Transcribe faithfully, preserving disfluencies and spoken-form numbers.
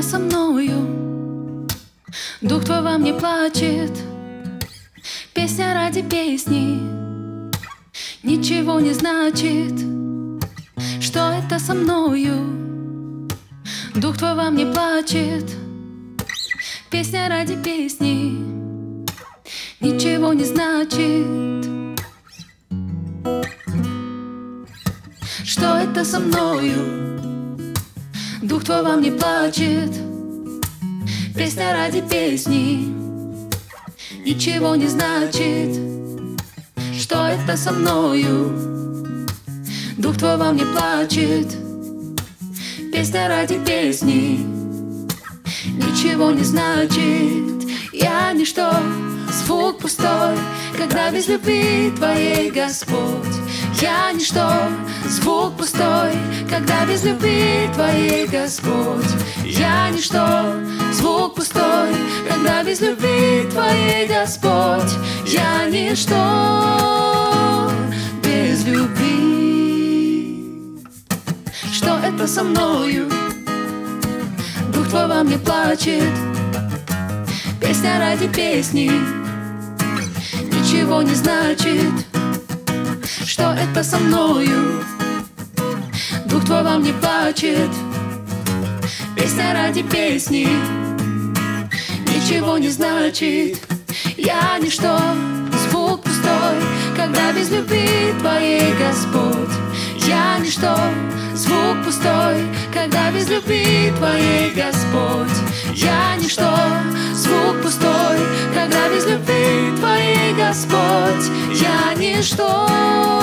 со мною? Дух твой во мне плачет. Песня ради песни ничего не значит. Что это со мною? Дух твой во мне плачет. Песня ради песни ничего не значит. Что это со мною? Дух твой во мне плачет. Песня ради песни ничего не значит. Что это со мною? Дух твой во мне плачет. Песня ради песни ничего не значит. Я ничто, звук пустой, когда без любви твоей, Господь. Я ничто, звук пустой, когда без любви твоей, Господь. Я ничто, звук пустой, когда без любви твоей, Господь. Я ничто без любви. Что это со мною? Дух твой во мне плачет. Песня ради песни ничего не значит. Что это со мною? Дух твой во мне плачет. Песня ради песни ничего не значит. Я ничто, звук пустой, когда без любви твоей, Господь. Я ничто, звук пустой, когда без любви твоей, Господь. Я ничто, звук пустой, когда без любви твоей, Господь. Я ничто.